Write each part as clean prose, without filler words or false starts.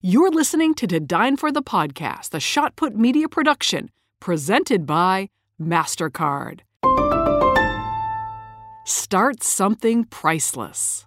You're listening to Dine for the Podcast, the Shot Put Media production, presented by MasterCard. Start something priceless.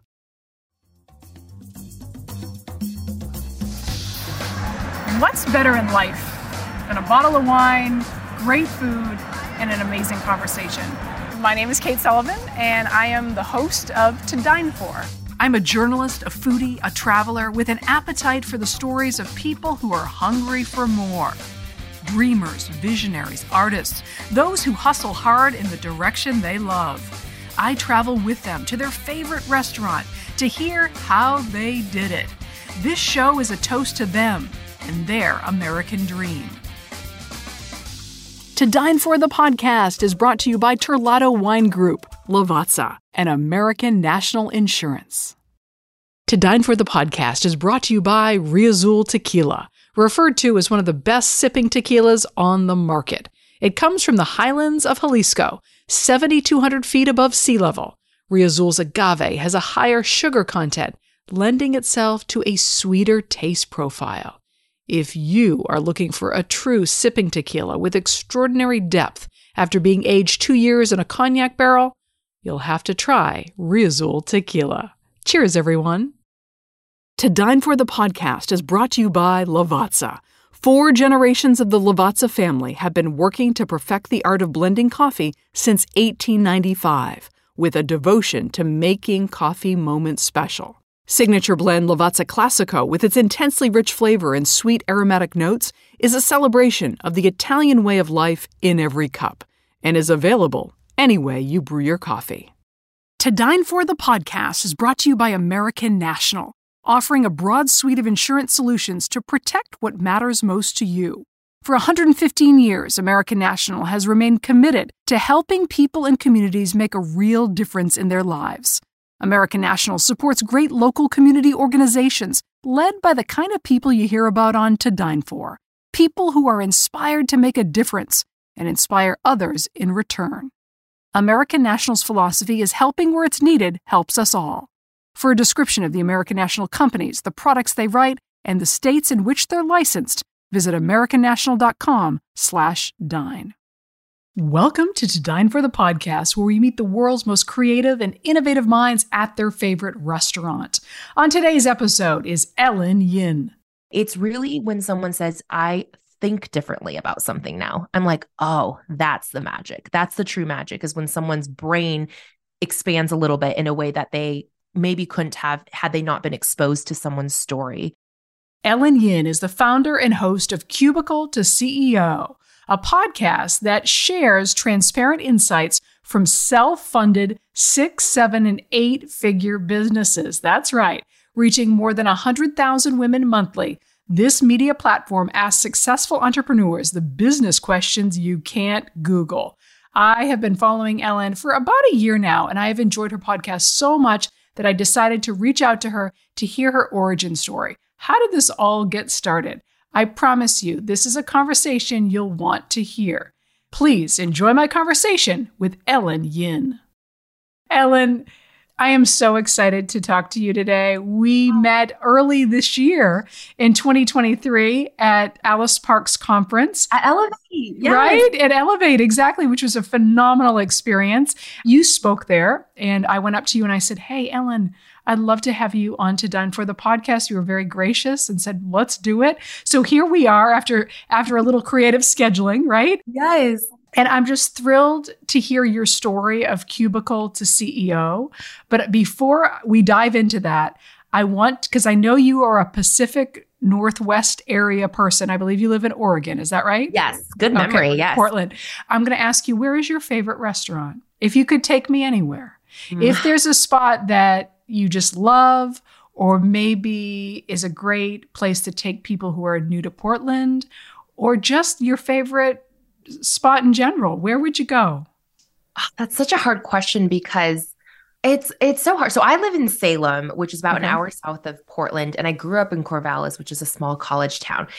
What's better in life than a bottle of wine, great food, and an amazing conversation? My name is Kate Sullivan, and I am the host of To Dine For. I'm a journalist, a foodie, a traveler with an appetite for the stories of people who are hungry for more. Dreamers, visionaries, artists, those who hustle hard in the direction they love. I travel with them to their favorite restaurant to hear how they did it. This show is a toast to them and their American dream. To Dine For the Podcast is brought to you by Terlato Wine Group, Lavazza, and American National Insurance. To Dine For the Podcast is brought to you by Riazul Tequila, referred to as one of the best sipping tequilas on the market. It comes from the highlands of Jalisco, 7,200 feet above sea level. Riazul's agave has a higher sugar content, lending itself to a sweeter taste profile. If you are looking for a true sipping tequila with extraordinary depth after being aged 2 years in a cognac barrel, you'll have to try Riazul Tequila. Cheers, everyone. To Dine For the Podcast is brought to you by Lavazza. 4 generations of the Lavazza family have been working to perfect the art of blending coffee since 1895, with a devotion to making coffee moments special. Signature blend Lavazza Classico, with its intensely rich flavor and sweet aromatic notes, is a celebration of the Italian way of life in every cup and is available any way you brew your coffee. To Dine For the Podcast is brought to you by American National, offering a broad suite of insurance solutions to protect what matters most to you. For 115 years, American National has remained committed to helping people and communities make a real difference in their lives. American National supports great local community organizations led by the kind of people you hear about on To Dine For. People who are inspired to make a difference and inspire others in return. American National's philosophy is helping where it's needed helps us all. For a description of the American National companies, the products they write, and the states in which they're licensed, visit americannational.com/dine. Welcome to Dine For the Podcast, where we meet the world's most creative and innovative minds at their favorite restaurant. On today's episode is Ellen Yin. It's really when someone says, I think differently about something now. I'm like, oh, that's the magic. That's the true magic, is when someone's brain expands a little bit in a way that they maybe couldn't have had they not been exposed to someone's story. Ellen Yin is the founder and host of Cubicle to CEO, a podcast that shares transparent insights from self-funded 6, 7, and 8-figure businesses. That's right, reaching more than 100,000 women monthly. This media platform asks successful entrepreneurs the business questions you can't Google. I have been following Ellen for about a year now, and I have enjoyed her podcast so much that I decided to reach out to her to hear her origin story. How did this all get started? I promise you, this is a conversation you'll want to hear. Please enjoy my conversation with Ellen Yin. Ellen, I am so excited to talk to you today. We met early this year in 2023 at Alice Park's conference. At Elevate, yes. Right? At Elevate, exactly, which was a phenomenal experience. You spoke there, and I went up to you and I said, hey, Ellen, I'd love to have you on To Dine For the Podcast. You were very gracious and said, let's do it. So here we are after a little creative scheduling, right? Yes. And I'm just thrilled to hear your story of Cubicle to CEO. But before we dive into that, because I know you are a Pacific Northwest area person. I believe you live in Oregon. Is that right? Yes. Good memory. Okay, yes. Portland. I'm going to ask you, where is your favorite restaurant? If you could take me anywhere. If there's a spot that you just love, or maybe is a great place to take people who are new to Portland, or just your favorite spot in general, where would you go? Oh, that's such a hard question because it's so hard. So I live in Salem, which is about an hour south of Portland, and I grew up in Corvallis, which is a small college town.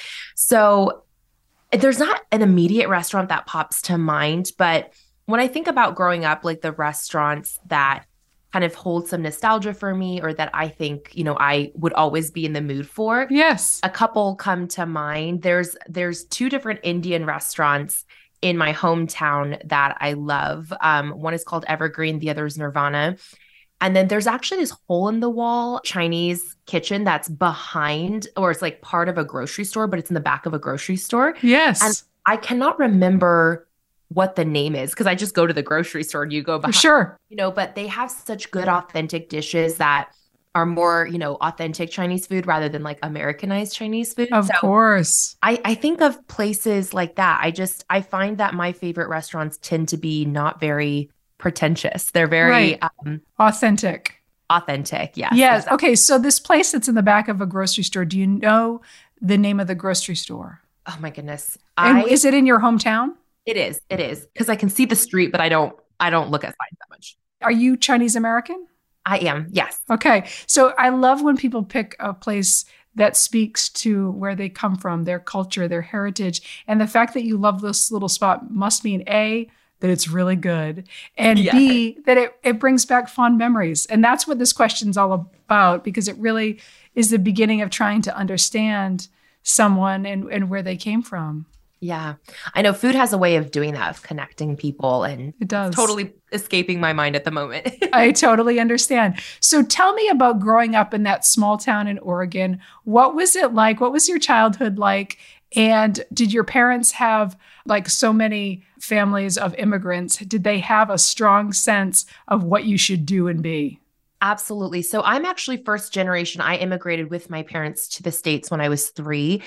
So there's not an immediate restaurant that pops to mind, but when I think about growing up, like the restaurants that kind of hold some nostalgia for me or that I think, I would always be in the mood for. Yes. A couple come to mind. There's two different Indian restaurants in my hometown that I love. One is called Evergreen, the other is Nirvana. And then there's actually this hole in the wall Chinese kitchen that's behind, or it's like part of a grocery store, but it's in the back of a grocery store. Yes. And I cannot remember what the name is because I just go to the grocery store and you go behind. Sure. But they have such good authentic dishes that are more, authentic Chinese food rather than like Americanized Chinese food. Of course. I think of places like that. I find that my favorite restaurants tend to be not very pretentious. They're very authentic. Authentic. Yes. Yes. Exactly. Okay. So this place that's in the back of a grocery store, do you know the name of the grocery store? Oh my goodness. And is it in your hometown? It is. It is. Because I can see the street, but I don't look at signs that much. Are you Chinese American? I am. Yes. Okay. So I love when people pick a place that speaks to where they come from, their culture, their heritage. And the fact that you love this little spot must mean A, that it's really good, and B, that it brings back fond memories. And that's what this question's all about, because it really is the beginning of trying to understand someone and where they came from. Yeah. I know food has a way of doing that, of connecting people, and it does. It's totally escaping my mind at the moment. I totally understand. So tell me about growing up in that small town in Oregon. What was it like? What was your childhood like? And did your parents have, like so many families of immigrants, did they have a strong sense of what you should do and be? Absolutely. So I'm actually first generation. I immigrated with my parents to the States when I was 3.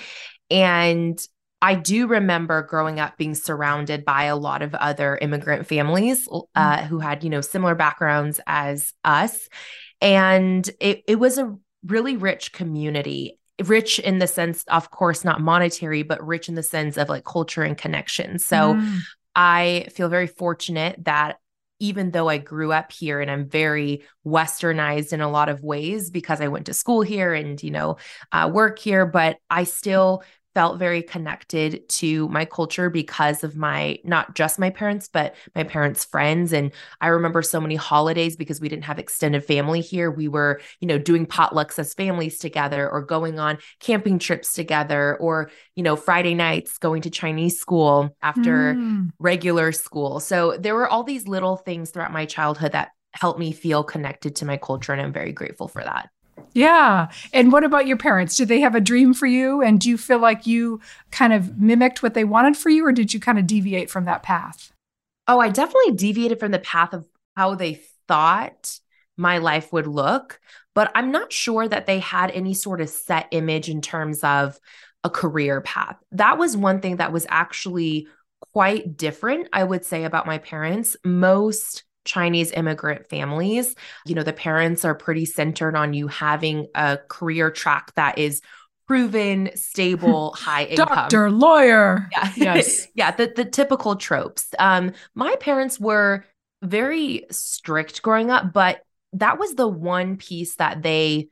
And I do remember growing up being surrounded by a lot of other immigrant families who had, similar backgrounds as us. And it was a really rich community, rich in the sense, of course, not monetary, but rich in the sense of like culture and connection. So I feel very fortunate that even though I grew up here and I'm very Westernized in a lot of ways because I went to school here and, work here, but I still felt very connected to my culture because of not just my parents, but my parents' friends. And I remember so many holidays because we didn't have extended family here. We were, doing potlucks as families together or going on camping trips together or, Friday nights going to Chinese school after regular school. So there were all these little things throughout my childhood that helped me feel connected to my culture. And I'm very grateful for that. Yeah. And what about your parents? Did they have a dream for you? And do you feel like you kind of mimicked what they wanted for you, or did you kind of deviate from that path? Oh, I definitely deviated from the path of how they thought my life would look, but I'm not sure that they had any sort of set image in terms of a career path. That was one thing that was actually quite different, I would say, about my parents. Most Chinese immigrant families, the parents are pretty centered on you having a career track that is proven, stable, high income. Doctor, lawyer. Yeah. Yes. Yeah. The typical tropes. My parents were very strict growing up, but that was the one piece that they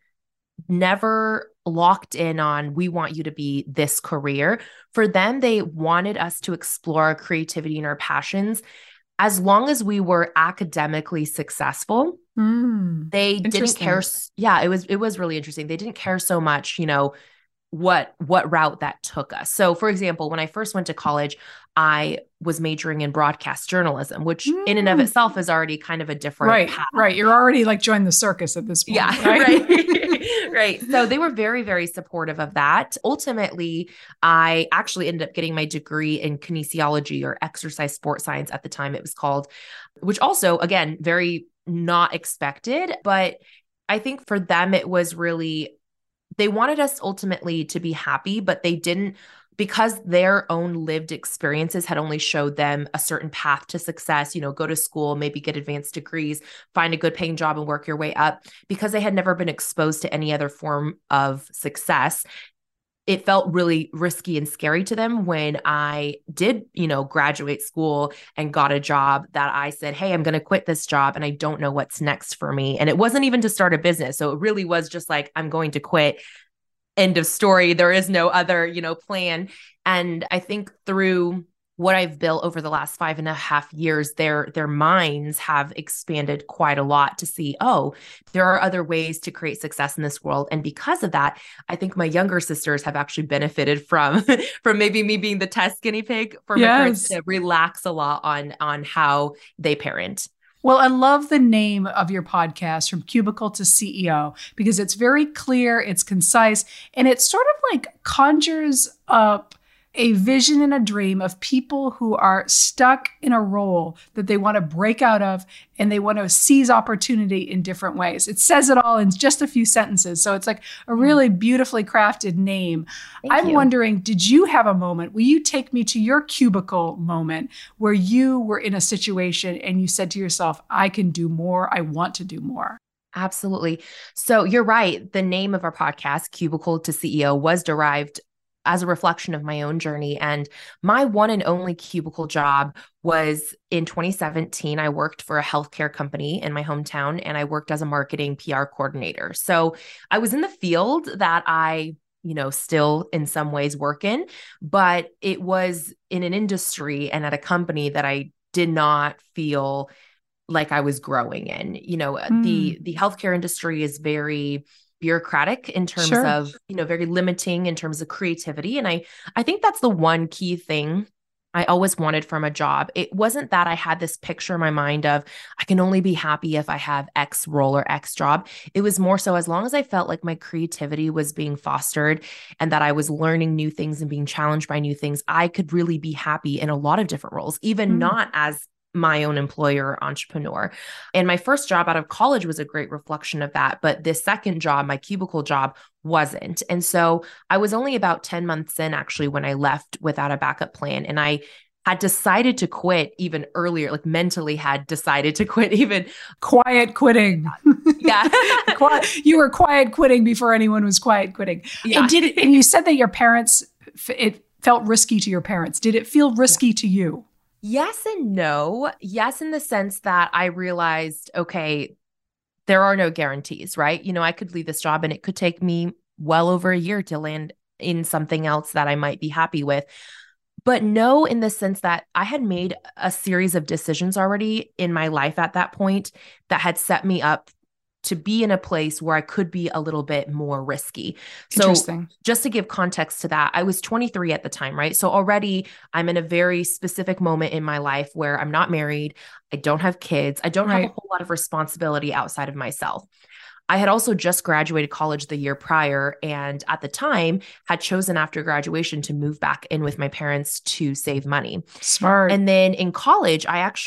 never locked in on. We want you to be this career. For them, they wanted us to explore our creativity and our passions. As long as we were academically successful, they didn't care. Yeah, it was really interesting. They didn't care so much, what route that took us. So for example, when I first went to college, I was majoring in broadcast journalism, which in and of itself is already kind of a different path. Right. You're already like joined the circus at this point. Yeah. Right. Right. So they were very, very supportive of that. Ultimately, I actually ended up getting my degree in kinesiology, or exercise sport science at the time it was called, which also, again, very not expected. But I think for them, it was really, they wanted us ultimately to be happy, but they didn't, because their own lived experiences had only showed them a certain path to success, go to school, maybe get advanced degrees, find a good paying job and work your way up. Because they had never been exposed to any other form of success, it felt really risky and scary to them when I did, graduate school and got a job that I said, hey, I'm going to quit this job and I don't know what's next for me. And it wasn't even to start a business. So it really was just like, I'm going to quit. End of story. There is no other, plan. And I think through what I've built over the last 5.5 years, their minds have expanded quite a lot to see, oh, there are other ways to create success in this world. And because of that, I think my younger sisters have actually benefited from maybe me being the test guinea pig for my parents to relax a lot on how they parent. Well, I love the name of your podcast, From Cubicle to CEO, because it's very clear, it's concise, and it sort of like conjures up a vision and a dream of people who are stuck in a role that they want to break out of, and they want to seize opportunity in different ways. It says it all in just a few sentences. So it's like a really beautifully crafted name. I'm wondering, did you have a moment? Will you take me to your cubicle moment where you were in a situation and you said to yourself, I can do more. I want to do more? Absolutely. So you're right. The name of our podcast, Cubicle to CEO, was derived as a reflection of my own journey. And my one and only cubicle job was in 2017. I worked for a healthcare company in my hometown, and I worked as a marketing PR coordinator. So I was in the field that I, still in some ways work in, but it was in an industry and at a company that I did not feel like I was growing in. The healthcare industry is very bureaucratic in terms of, very limiting in terms of creativity. And I think that's the one key thing I always wanted from a job. It wasn't that I had this picture in my mind of I can only be happy if I have X role or X job. It was more so as long as I felt like my creativity was being fostered and that I was learning new things and being challenged by new things, I could really be happy in a lot of different roles, even not as my own employer or entrepreneur. And my first job out of college was a great reflection of that. But this second job, my cubicle job, wasn't. And so I was only about 10 months in actually when I left without a backup plan. And I had decided to quit even earlier, like mentally had decided to quit even. Quiet quitting. Yeah. You were quiet quitting before anyone was quiet quitting. Yeah. And you said that your parents, it felt risky to your parents. Did it feel risky to you? Yes and no. Yes, in the sense that I realized, okay, there are no guarantees, right? I could leave this job and it could take me well over a year to land in something else that I might be happy with. But no, in the sense that I had made a series of decisions already in my life at that point that had set me up to be in a place where I could be a little bit more risky. So just to give context to that, I was 23 at the time, right? So already I'm in a very specific moment in my life where I'm not married. I don't have kids. I don't have a whole lot of responsibility outside of myself. I had also just graduated college the year prior, and at the time had chosen after graduation to move back in with my parents to save money. Smart. And then in college,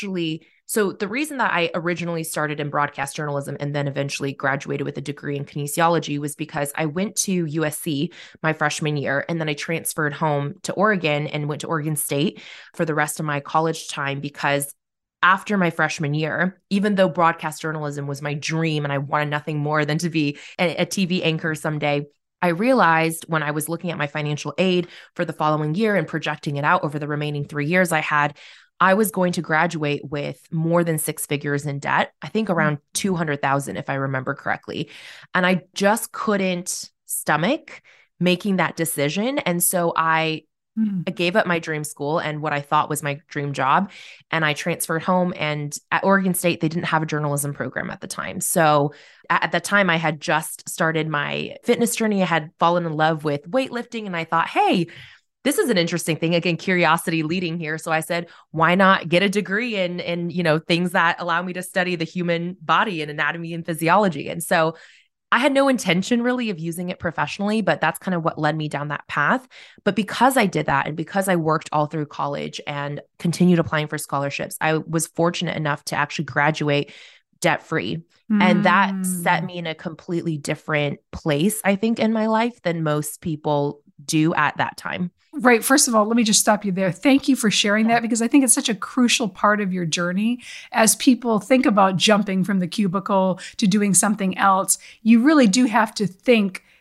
so the reason that I originally started in broadcast journalism and then eventually graduated with a degree in kinesiology was because I went to USC my freshman year, and then I transferred home to Oregon and went to Oregon State for the rest of my college time, because after my freshman year, even though broadcast journalism was my dream and I wanted nothing more than to be a TV anchor someday, I realized when I was looking at my financial aid for the following year and projecting it out over the remaining 3 years I was going to graduate with more than 6 figures in debt, I think around 200,000, if I remember correctly. And I just couldn't stomach making that decision. And so I gave up my dream school and what I thought was my dream job. And I transferred home, and at Oregon State, they didn't have a journalism program at the time. So at the time I had just started my fitness journey. I had fallen in love with weightlifting, and I thought, hey, this is an interesting thing. Again, curiosity leading here. So I said, why not get a degree in things that allow me to study the human body and anatomy and physiology? And so I had no intention really of using it professionally, but that's kind of what led me down that path. But because I did that, and because I worked all through college and continued applying for scholarships, I was fortunate enough to actually graduate debt-free. And that set me in a completely different place, I think, in my life than most people do at that time. Right. First of all, let me just stop you there. Thank you for sharing that, because I think it's such a crucial part of your journey. As people think about jumping from the cubicle to doing something else, you really do have to think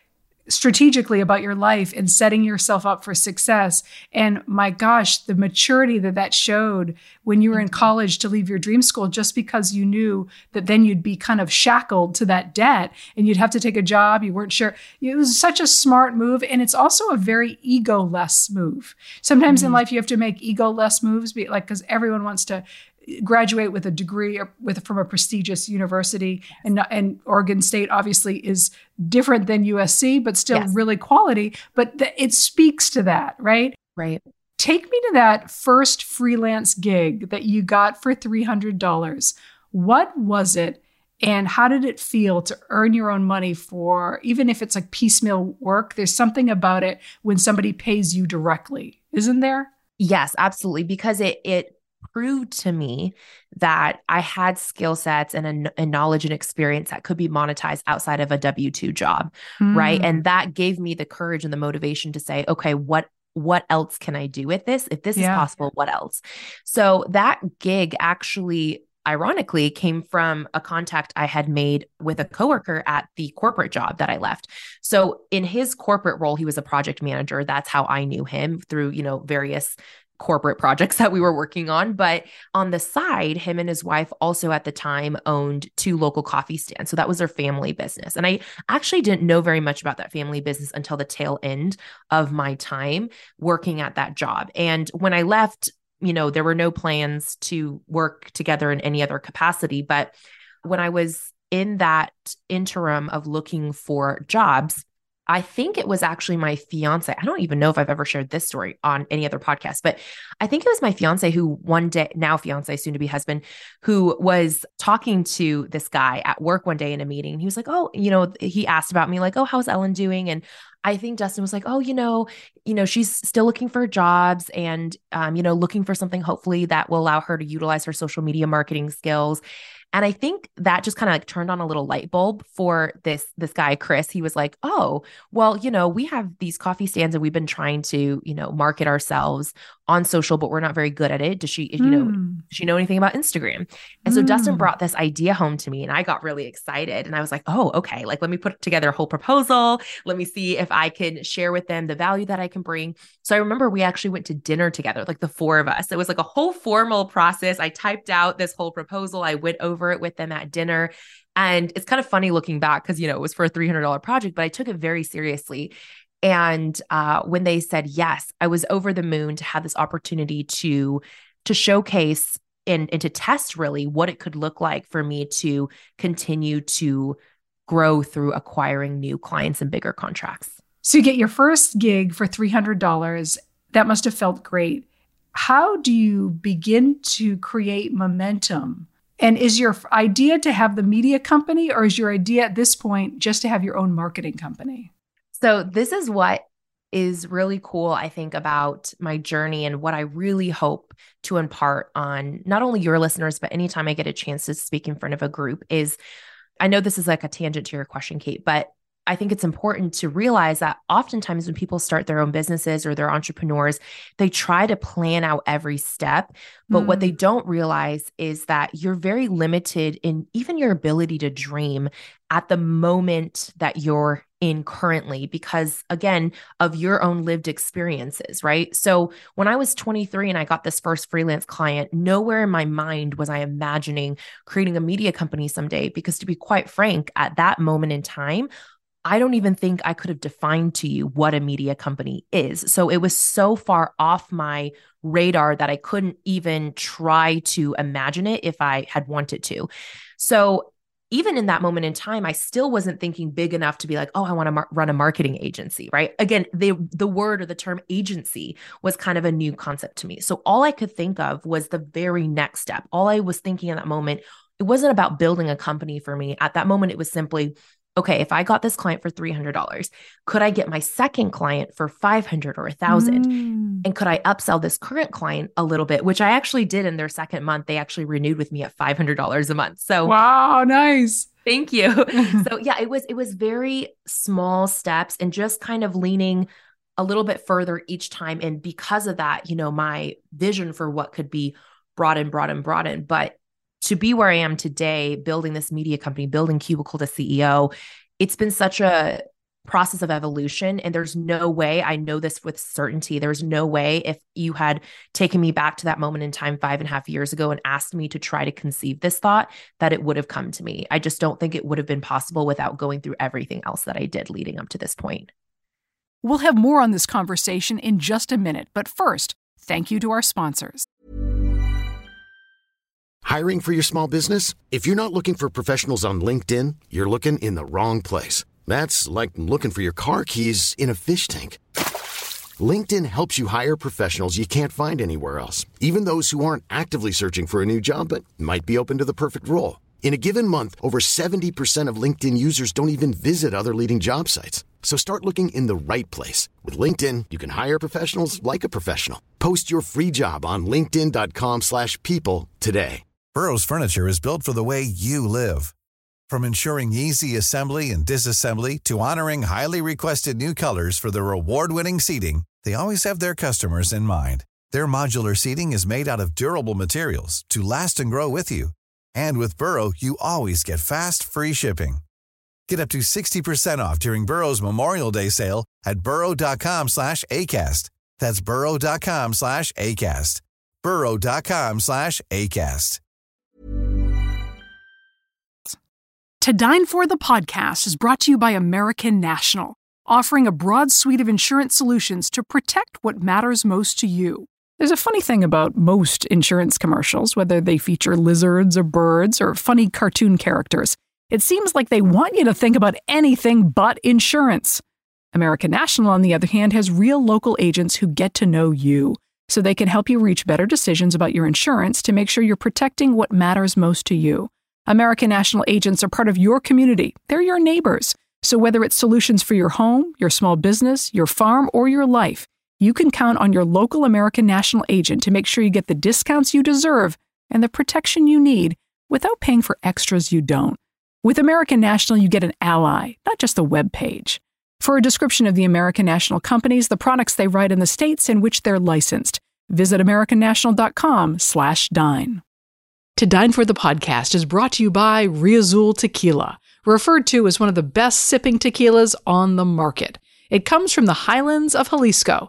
strategically about your life and setting yourself up for success. And my gosh, the maturity that showed when you were in college to leave your dream school, just because you knew that then you'd be kind of shackled to that debt and you'd have to take a job. You weren't sure. It was such a smart move. And it's also a very ego-less move. Sometimes in life, you have to make ego-less moves, because everyone wants to graduate with a degree or from a prestigious university, and Oregon State obviously is different than USC, but still really quality. But it speaks to that, right? Right. Take me to that first freelance gig that you got for $300. What was it? And how did it feel to earn your own money for, even if it's like piecemeal work, there's something about it when somebody pays you directly, isn't there? Yes, absolutely. Because it proved to me that I had skill sets and a knowledge and experience that could be monetized outside of a W-2 job, right? And that gave me the courage and the motivation to say, okay, what else can I do with this? If this is possible, what else? So that gig actually, ironically, came from a contact I had made with a coworker at the corporate job that I left. So in his corporate role, he was a project manager. That's how I knew him, through, various corporate projects that we were working on. But on the side, him and his wife also at the time owned 2 local coffee stands. So that was their family business. And I actually didn't know very much about that family business until the tail end of my time working at that job. And when I left, there were no plans to work together in any other capacity. But when I was in that interim of looking for jobs, I think it was actually my fiance. I don't even know if I've ever shared this story on any other podcast, but I think it was my fiance who one day, now fiance, soon to be husband, who was talking to this guy at work one day in a meeting. He was like, oh, he asked about me, like, oh, how's Ellen doing? And I think Dustin was like, oh, she's still looking for jobs and, looking for something hopefully that will allow her to utilize her social media marketing skills. And I think that just kind of like turned on a little light bulb for this guy, Chris. He was like, oh, well, we have these coffee stands and we've been trying to, market ourselves on social, but we're not very good at it. Does she, does she know anything about Instagram? And so Dustin brought this idea home to me and I got really excited and I was like, oh, okay. Like, let me put together a whole proposal. Let me see if I can share with them the value that I can bring. So I remember we actually went to dinner together, like the 4 of us. It was like a whole formal process. I typed out this whole proposal. I went over it with them at dinner. And it's kind of funny looking back because, it was for a $300 project, but I took it very seriously. And when they said yes, I was over the moon to have this opportunity to showcase and to test really what it could look like for me to continue to grow through acquiring new clients and bigger contracts. So you get your first gig for $300. That must have felt great. How do you begin to create momentum? And is your idea to have the media company, or is your idea at this point just to have your own marketing company? So this is what is really cool, I think, about my journey and what I really hope to impart on not only your listeners, but anytime I get a chance to speak in front of a group is, I know this is like a tangent to your question, Kate, but I think it's important to realize that oftentimes when people start their own businesses or they're entrepreneurs, they try to plan out every step. But what they don't realize is that you're very limited in even your ability to dream at the moment that you're in currently, because again, of your own lived experiences, right? So when I was 23 and I got this first freelance client, nowhere in my mind was I imagining creating a media company someday, because to be quite frank, at that moment in time, I don't even think I could have defined to you what a media company is. So it was so far off my radar that I couldn't even try to imagine it if I had wanted to. So even in that moment in time, I still wasn't thinking big enough to be like, oh, I want to run a marketing agency, right? Again, the word or the term agency was kind of a new concept to me. So all I could think of was the very next step. All I was thinking in that moment, it wasn't about building a company for me. At that moment, it was simply, okay, if I got this client for $300, could I get my second client for $500 or $1,000? And could I upsell this current client a little bit, which I actually did in their second month. They actually renewed with me at $500 a month. So wow, nice. Thank you. So yeah, it was very small steps and just kind of leaning a little bit further each time. And because of that, my vision for what could be broadened. But to be where I am today, building this media company, building Cubicle to CEO, it's been such a process of evolution. And there's no way, I know this with certainty, there's no way if you had taken me back to that moment in time 5.5 years ago and asked me to try to conceive this thought, that it would have come to me. I just don't think it would have been possible without going through everything else that I did leading up to this point. We'll have more on this conversation in just a minute, but first, thank you to our sponsors. Hiring for your small business? If you're not looking for professionals on LinkedIn, you're looking in the wrong place. That's like looking for your car keys in a fish tank. LinkedIn helps you hire professionals you can't find anywhere else, even those who aren't actively searching for a new job but might be open to the perfect role. In a given month, over 70% of LinkedIn users don't even visit other leading job sites. So start looking in the right place. With LinkedIn, you can hire professionals like a professional. Post your free job on linkedin.com/people today. Burrow's furniture is built for the way you live. From ensuring easy assembly and disassembly to honoring highly requested new colors for their award-winning seating, they always have their customers in mind. Their modular seating is made out of durable materials to last and grow with you. And with Burrow, you always get fast, free shipping. Get up to 60% off during Burrow's Memorial Day sale at burrow.com/ACAST. That's burrow.com/ACAST. burrow.com/ACAST. To Dine For the podcast is brought to you by American National, offering a broad suite of insurance solutions to protect what matters most to you. There's a funny thing about most insurance commercials, whether they feature lizards or birds or funny cartoon characters. It seems like they want you to think about anything but insurance. American National, on the other hand, has real local agents who get to know you, so they can help you reach better decisions about your insurance to make sure you're protecting what matters most to you. American National agents are part of your community. They're your neighbors. So whether it's solutions for your home, your small business, your farm, or your life, you can count on your local American National agent to make sure you get the discounts you deserve and the protection you need without paying for extras you don't. With American National, you get an ally, not just a web page. For a description of the American National companies, the products they write, and the states in which they're licensed, visit americannational.com/dine. To Dine For the podcast is brought to you by Riazul Tequila, referred to as one of the best sipping tequilas on the market. It comes from the highlands of Jalisco,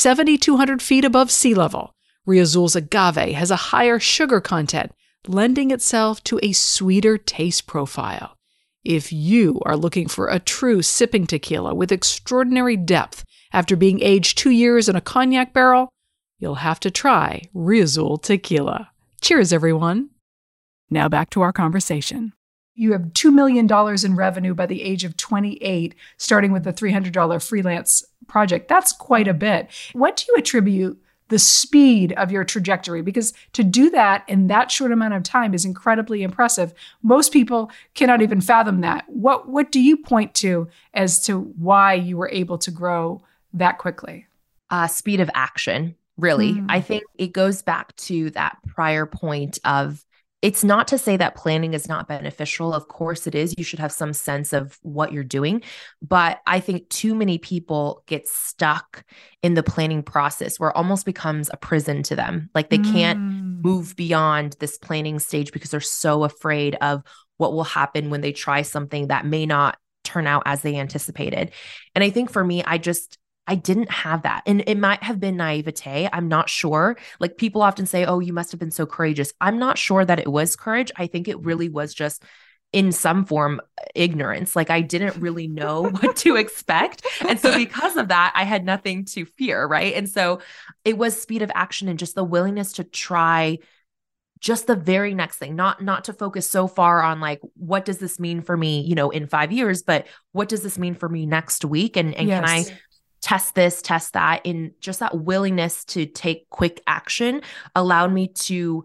7,200 feet above sea level. Riazul's agave has a higher sugar content, lending itself to a sweeter taste profile. If you are looking for a true sipping tequila with extraordinary depth after being aged 2 years in a cognac barrel, you'll have to try Riazul Tequila. Cheers, everyone. Now back to our conversation. You have $2 million in revenue by the age of 28, starting with the $300 freelance project. That's quite a bit. What do you attribute the speed of your trajectory? Because to do that in that short amount of time is incredibly impressive. Most people cannot even fathom that. What do you point to as to why you were able to grow that quickly? Speed of action, really. I think it goes back to that prior point of, it's not to say that planning is not beneficial. Of course it is. You should have some sense of what you're doing. But I think too many people get stuck in the planning process where it almost becomes a prison to them. Like they can't move beyond this planning stage because they're so afraid of what will happen when they try something that may not turn out as they anticipated. And I think for me, I didn't have that. And it might have been naivete. I'm not sure. Like people often say, oh, you must have been so courageous. I'm not sure that it was courage. I think it really was just in some form ignorance. Like I didn't really know what to expect. And so because of that, I had nothing to fear. Right. And so it was speed of action and just the willingness to try just the very next thing, not to focus so far on like, what does this mean for me, in 5 years, but what does this mean for me next week? And yes. Can I test this, test that? And just that willingness to take quick action allowed me to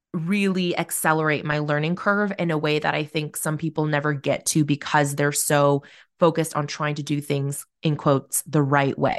really accelerate my learning curve in a way that I think some people never get to because they're so focused on trying to do things in quotes the right way.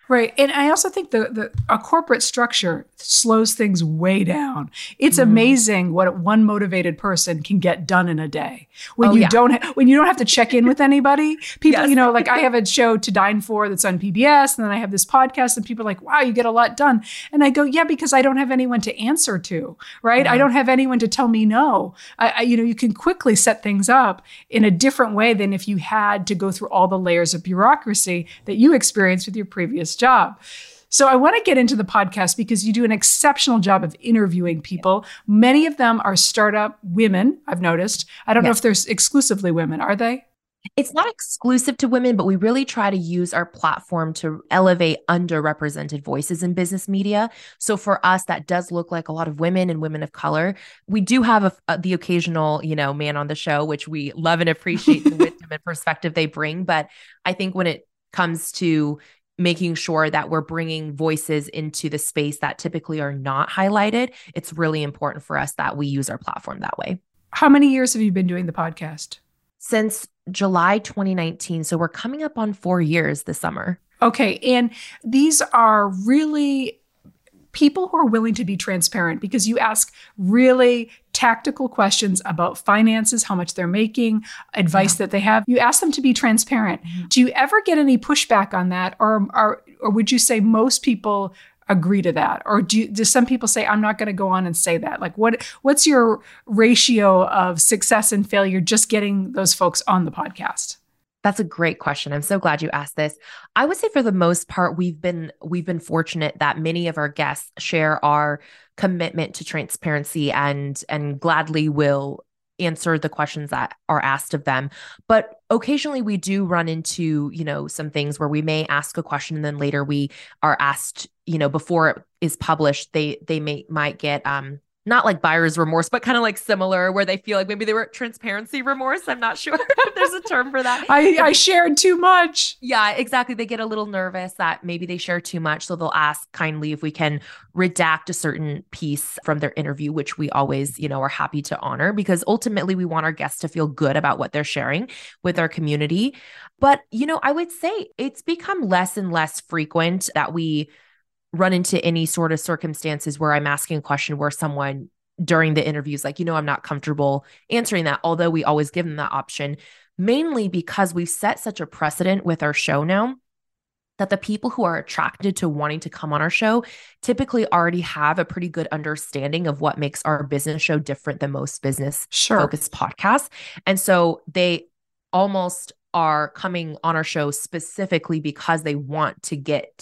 Right. And I also think a corporate structure slows things way down. It's amazing what one motivated person can get done in a day. When you don't have to check in with anybody. People, Yes. like I have a show To Dine For that's on PBS, and then I have this podcast, and people are like, wow, you get a lot done. And I go, yeah, because I don't have anyone to answer to, right? I don't have anyone to tell me no. You can quickly set things up in a different way than if you had to go through all the layers of bureaucracy that you experienced with your previous job. So I want to get into the podcast because you do an exceptional job of interviewing people. Many of them are startup women, I've noticed. I don't know if they're exclusively women, are they? It's not exclusive to women, but we really try to use our platform to elevate underrepresented voices in business media. So for us, that does look like a lot of women and women of color. We do have the occasional, man on the show, which we love and appreciate the wisdom and perspective they bring. But I think when it comes to making sure that we're bringing voices into the space that typically are not highlighted, it's really important for us that we use our platform that way. How many years have you been doing the podcast? Since July 2019. So we're coming up on 4 years this summer. Okay. And these are really people who are willing to be transparent because you ask really tactical questions about finances, how much they're making, advice that they have. You ask them to be transparent. Do you ever get any pushback on that? Or would you say most people agree to that? Or do some people say, I'm not going to go on and say that? Like what's your ratio of success and failure just getting those folks on the podcast? That's a great question. I'm so glad you asked this. I would say for the most part, we've been fortunate that many of our guests share our commitment to transparency and gladly will answer the questions that are asked of them. But occasionally we do run into, some things where we may ask a question and then later we are asked, before it is published, they might get not like buyer's remorse, but kind of like similar where they feel like maybe they were transparency remorse. I'm not sure if there's a term for that. I shared too much. Yeah, exactly. They get a little nervous that maybe they share too much. So they'll ask kindly if we can redact a certain piece from their interview, which we always, are happy to honor because ultimately we want our guests to feel good about what they're sharing with our community. But, I would say it's become less and less frequent that we run into any sort of circumstances where I'm asking a question where someone during the interview is like, I'm not comfortable answering that, although we always give them that option, mainly because we've set such a precedent with our show now that the people who are attracted to wanting to come on our show typically already have a pretty good understanding of what makes our business show different than most business focused podcasts. And so they almost are coming on our show specifically because they want to get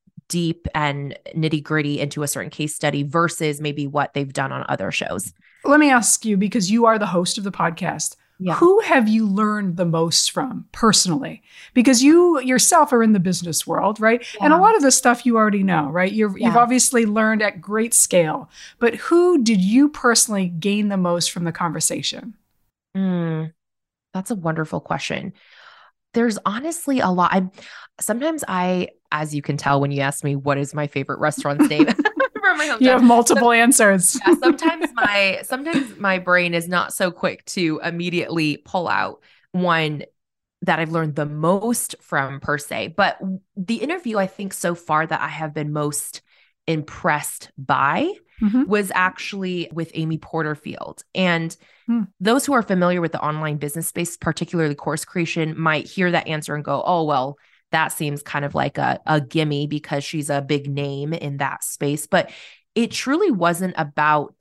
deep and nitty gritty into a certain case study versus maybe what they've done on other shows. Let me ask you, because you are the host of the podcast, who have you learned the most from personally? Because you yourself are in the business world, right? Yeah. And a lot of this stuff you already know, right? You've obviously learned at great scale, but who did you personally gain the most from the conversation? That's a wonderful question. There's honestly a lot. Sometimes as you can tell when you ask me what is my favorite restaurant's name from my hometown, you have multiple answers. Yeah, sometimes my brain is not so quick to immediately pull out one that I've learned the most from per se. But the interview I think so far that I have been most impressed by was actually with Amy Porterfield. And those who are familiar with the online business space, particularly course creation, might hear that answer and go, oh, well, that seems kind of like a gimme because she's a big name in that space. But it truly wasn't about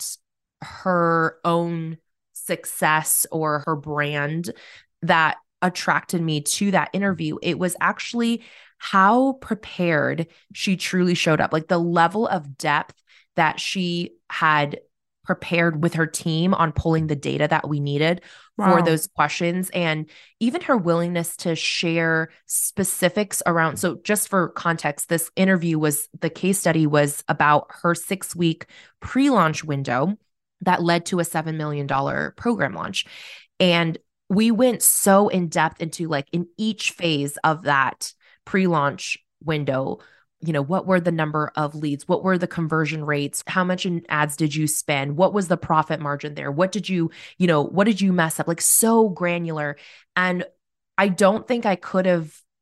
her own success or her brand that attracted me to that interview. It was actually how prepared she truly showed up, like the level of depth that she had prepared with her team on pulling the data that we needed for those questions. And even her willingness to share specifics around. So just for context, this interview the case study was about her 6-week pre-launch window that led to a $7 million program launch. And we went so in depth into like in each phase of that pre-launch window, what were the number of leads? What were the conversion rates? How much in ads did you spend? What was the profit margin there? What did you mess up? Like so granular. And I don't think I could have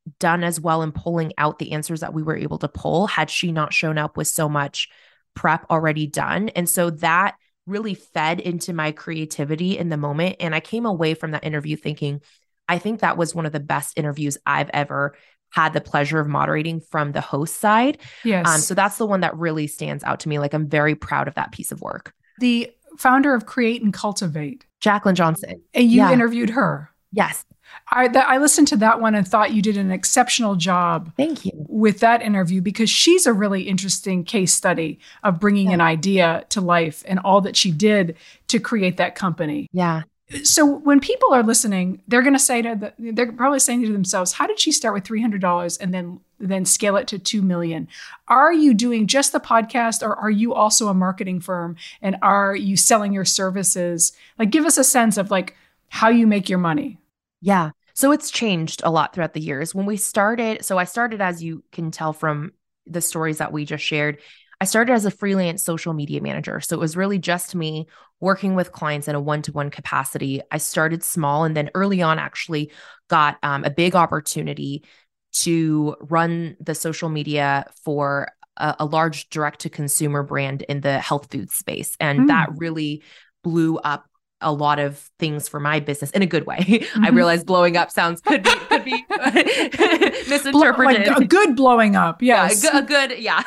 done as well in pulling out the answers that we were able to pull had she not shown up with so much prep already done. And so that really fed into my creativity in the moment. And I came away from that interview thinking, I think that was one of the best interviews I've ever had the pleasure of moderating from the host side. Yes. So that's the one that really stands out to me. Like, I'm very proud of that piece of work. The founder of Create and Cultivate, Jacqueline Johnson. and you interviewed her. Yes. I listened to that one and thought you did an exceptional job. Thank you. With that interview, because she's a really interesting case study of bringing an idea to life and all that she did to create that company. Yeah. So when people are listening, they're going to say they're probably saying to themselves, how did she start with $300 and then scale it to $2 million? Are you doing just the podcast, or are you also a marketing firm, and are you selling your services? Like, give us a sense of like how you make your money. Yeah. So it's changed a lot throughout the years. When we started, so I started, as you can tell from the stories that we just shared, I started as a freelance social media manager. So it was really just me working with clients in a one-to-one capacity. I started small, and then early on actually got a big opportunity to run the social media for a large direct-to-consumer brand in the health food space. And that really blew up a lot of things for my business in a good way. Mm-hmm. I realize blowing up could be misinterpreted. Like a good blowing up. Yes. Yeah, a good. Yeah.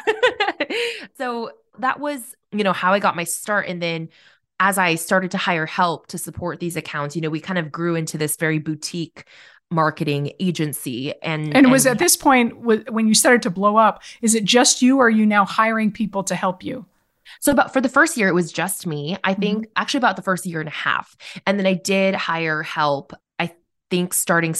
So that was, how I got my start. And then as I started to hire help to support these accounts, we kind of grew into this very boutique marketing agency. And was at this point, when you started to blow up, is it just you, or are you now hiring people to help you? So for the first year, it was just me. I think actually about the first year and a half. And then I did hire help, I think starting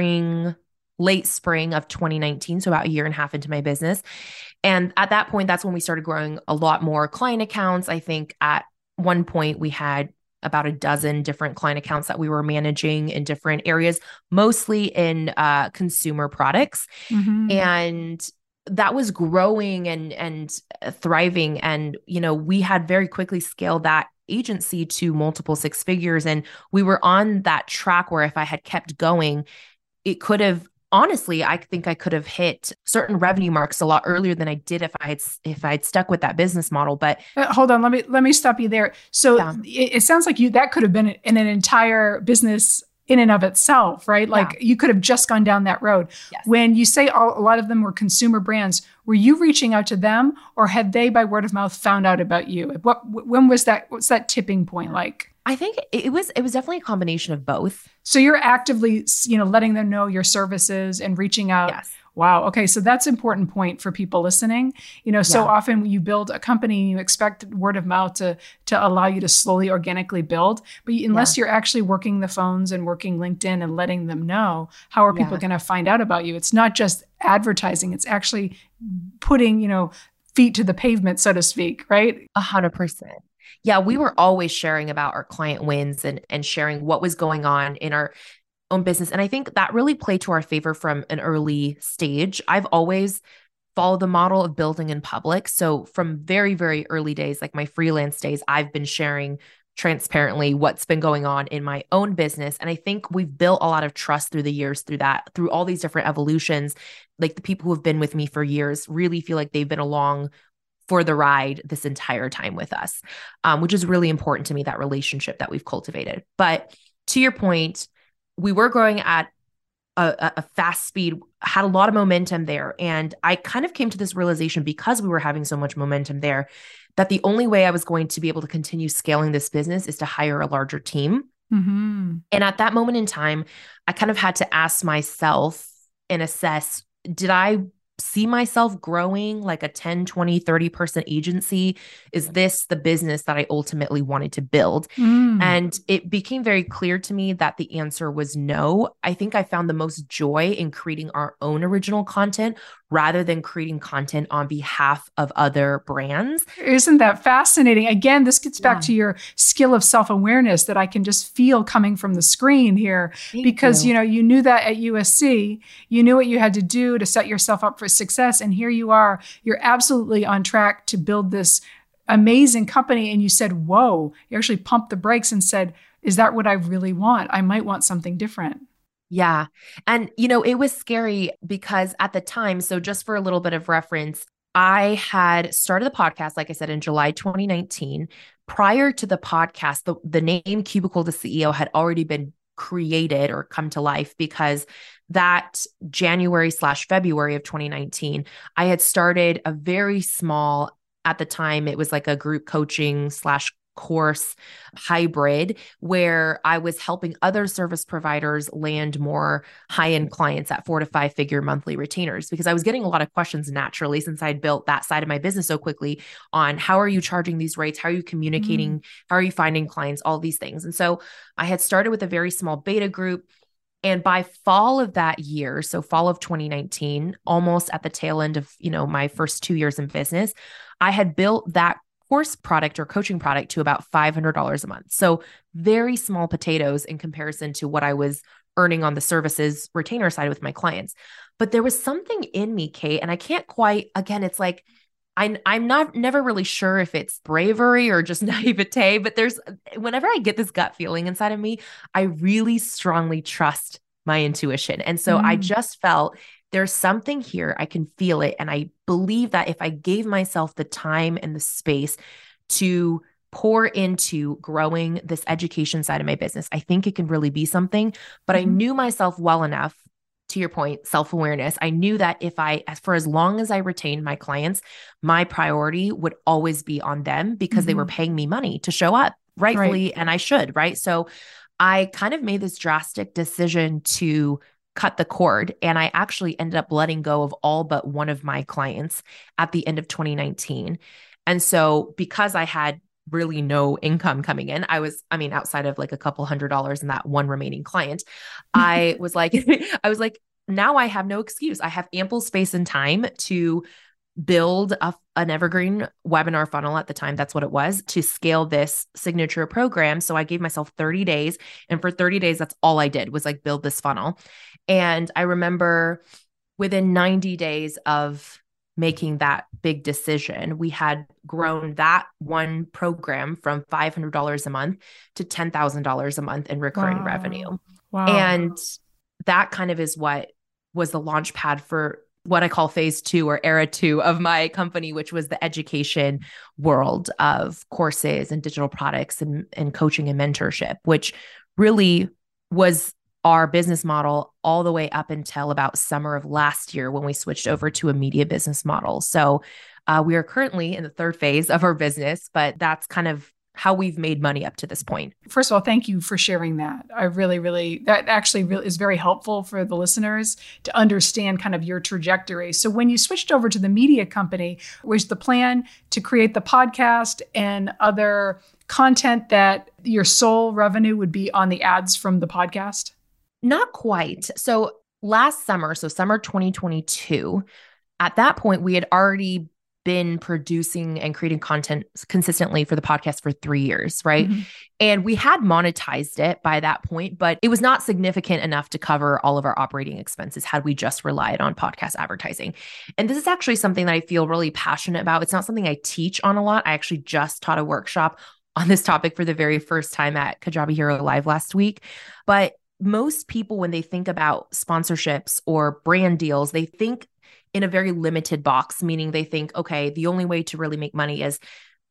late spring of 2019. So about a year and a half into my business. And at that point, that's when we started growing a lot more client accounts. I think at one point we had about a dozen different client accounts that we were managing in different areas, mostly in consumer products. Mm-hmm. And that was growing and thriving. And, we had very quickly scaled that agency to multiple six figures. And we were on that track where if I had kept going, it could have, honestly, I think I could have hit certain revenue marks a lot earlier than I did if I had stuck with that business model. But hold on, let me stop you there. So it sounds like that could have been in an entire business in and of itself, right? Like you could have just gone down that road. Yes. When you say a lot of them were consumer brands, were you reaching out to them, or had they by word of mouth found out about you? When was that? What's that tipping point like? I think it was definitely a combination of both. So you're actively, letting them know your services and reaching out. Yes. Wow. Okay. So that's an important point for people listening. So often you build a company and you expect word of mouth to allow you to slowly organically build. But unless you're actually working the phones and working LinkedIn and letting them know, how are people going to find out about you? It's not just advertising. It's actually putting, feet to the pavement, so to speak, right? 100%. Yeah. We were always sharing about our client wins and sharing what was going on in our own business. And I think that really played to our favor from an early stage. I've always followed the model of building in public. So from very, very early days, like my freelance days, I've been sharing transparently what's been going on in my own business. And I think we've built a lot of trust through the years, through all these different evolutions. Like the people who have been with me for years really feel like they've been along for the ride this entire time with us, which is really important to me, that relationship that we've cultivated. But to your point, we were growing at a fast speed, had a lot of momentum there. And I kind of came to this realization, because we were having so much momentum there, that the only way I was going to be able to continue scaling this business is to hire a larger team. Mm-hmm. And at that moment in time, I kind of had to ask myself and assess, did I see myself growing like a 10, 20, 30 person agency? Is this the business that I ultimately wanted to build? And it became very clear to me that the answer was no. I think I found the most joy in creating our own original content rather than creating content on behalf of other brands. Isn't that fascinating? Again, this gets back to your skill of self-awareness that I can just feel coming from the screen here. Because, you knew that at USC, you knew what you had to do to set yourself up for success. And here you are, you're absolutely on track to build this amazing company. And you said, whoa, you actually pumped the brakes and said, is that what I really want? I might want something different. Yeah. And, it was scary because at the time, so just for a little bit of reference, I had started the podcast, like I said, in July 2019. Prior to the podcast, the name Cubicle to CEO had already been created or come to life because that January/February of 2019, I had started a very small, at the time, it was like a group coaching / course hybrid where I was helping other service providers land more high-end clients at 4 to 5 figure monthly retainers, because I was getting a lot of questions naturally since I'd built that side of my business so quickly on how are you charging these rates? How are you communicating? How are you finding clients? All these things. And so I had started with a very small beta group. And by fall of that year, so fall of 2019, almost at the tail end of, my first 2 years in business, I had built that course product or coaching product to about $500 a month. So very small potatoes in comparison to what I was earning on the services retainer side with my clients. But there was something in me, Kate, and I can't quite, again, it's like, I'm never really sure if it's bravery or just naivete, but whenever I get this gut feeling inside of me, I really strongly trust my intuition. And so I just felt there's something here. I can feel it. And I believe that if I gave myself the time and the space to pour into growing this education side of my business, I think it can really be something. But I knew myself well enough, to your point, self-awareness. I knew that for as long as I retained my clients, my priority would always be on them because they were paying me money to show up rightfully. Right. And I should, right? So I kind of made this drastic decision to cut the cord. And I actually ended up letting go of all but one of my clients at the end of 2019. And so because I had really no income coming in, outside of like a couple $100 and that one remaining client, I was like, now I have no excuse. I have ample space and time to build an evergreen webinar funnel. At the time, that's what it was, to scale this signature program. So I gave myself 30 days. And for 30 days, that's all I did was like build this funnel. And I remember within 90 days of making that big decision, we had grown that one program from $500 a month to $10,000 a month in recurring revenue. Wow. And that kind of is what was the launch pad for what I call phase 2 or era 2 of my company, which was the education world of courses and digital products and coaching and mentorship, which really was our business model all the way up until about summer of last year when we switched over to a media business model. So we are currently in the third phase of our business, but that's kind of how we've made money up to this point. First of all, thank you for sharing that. I really, that actually really is very helpful for the listeners to understand kind of your trajectory. So when you switched over to the media company, was the plan to create the podcast and other content that your sole revenue would be on the ads from the podcast? Not quite. So last summer, so summer 2022, at that point, we had already been producing and creating content consistently for the podcast for 3 years, right? Mm-hmm. And we had monetized it by that point, but it was not significant enough to cover all of our operating expenses had we just relied on podcast advertising. And this is actually something that I feel really passionate about. It's not something I teach on a lot. I actually just taught a workshop on this topic for the very first time at Kajabi Hero Live last week. But most people, when they think about sponsorships or brand deals, they think in a very limited box, meaning they think, okay, the only way to really make money is